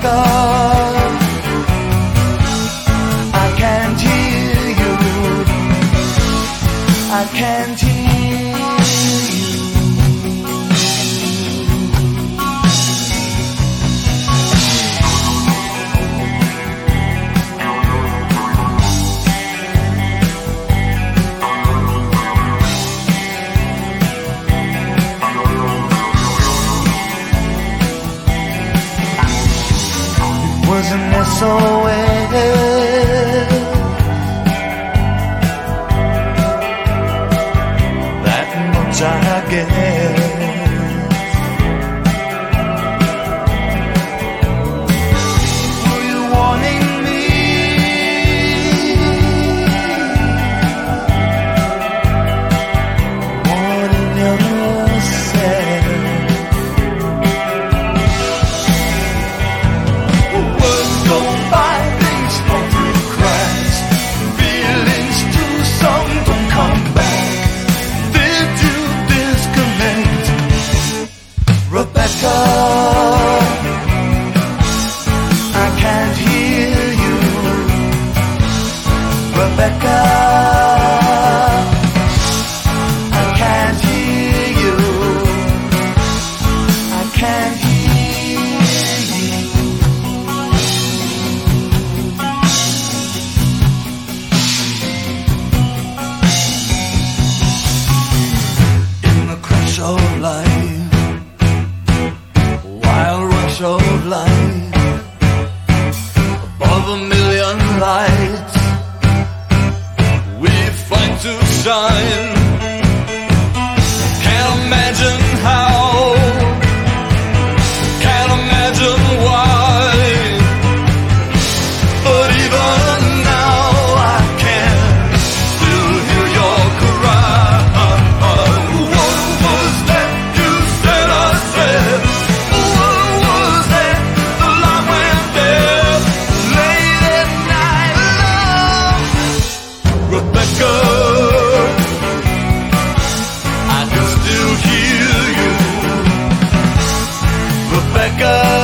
Rebecca, I can't hear you. I can't hear you. Was an SOS, that much I guess. Were you warning me? Warning yourself. Rebecca, I can't hear you. Rebecca, I can't hear you. I can't hear you. In the crash of life, of light, above a million lights, we fight to shine. Can't imagine how, can't imagine why, but even now I can still hear your cry. What was that you said? I said, Rebecca, I can still hear you. Rebecca.